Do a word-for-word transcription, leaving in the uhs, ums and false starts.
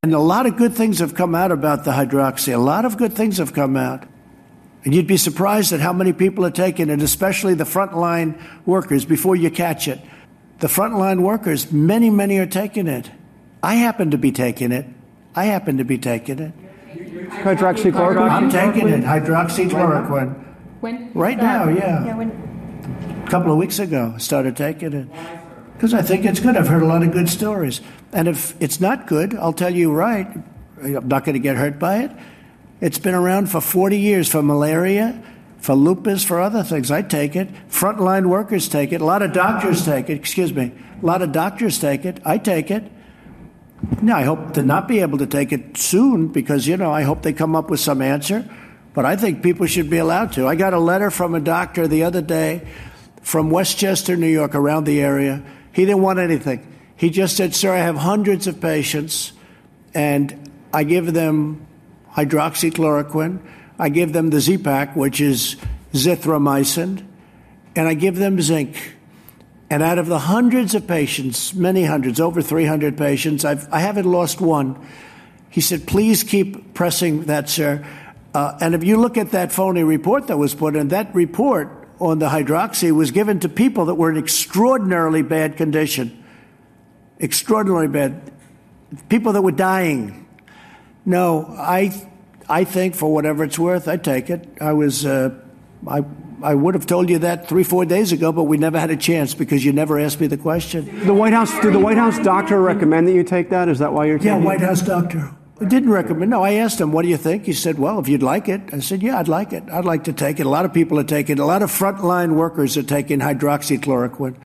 And a lot of good things have come out about the hydroxy. A lot of good things have come out. And you'd be surprised at how many people are taking it, especially the frontline workers, before you catch it. The frontline workers, many, many are taking it. I happen to be taking it. I happen to be taking it. Hydroxychloroquine? I'm taking it, hydroxychloroquine. When? Right now, yeah. Yeah, when? A couple of weeks ago, I started taking it. Because I think it's good. I've heard a lot of good stories. And if it's not good, I'll tell you right, I'm not going to get hurt by it. It's been around for forty years for malaria, for lupus, for other things. I take it. Frontline workers take it. A lot of doctors take it. Excuse me. A lot of doctors take it. I take it. Now, I hope to not be able to take it soon because, you know, I hope they come up with some answer. But I think people should be allowed to. I got a letter from a doctor the other day from Westchester, New York, around the area. He didn't want anything. He just said, sir, I have hundreds of patients, and I give them hydroxychloroquine. I give them the Z-Pak, which is zithromycin, and I give them zinc. And out of the hundreds of patients, many hundreds, over three hundred patients, I've, I haven't lost one. He said, please keep pressing that, sir. Uh, and if you look at that phony report that was put in, that report on the hydroxy was given to people that were in extraordinarily bad condition. Extraordinarily bad. People that were dying. No, I I think for whatever it's worth, I take it. I was, uh, I I would have told you that three, four days ago, but we never had a chance because you never asked me the question. The White House, did the White House doctor recommend that you take that? Is that why you're taking it? Yeah, White House doctor. I didn't recommend. No, I asked him, what do you think? He said, well, if you'd like it. I said, yeah, I'd like it. I'd like to take it. A lot of people are taking it. A lot of frontline workers are taking hydroxychloroquine.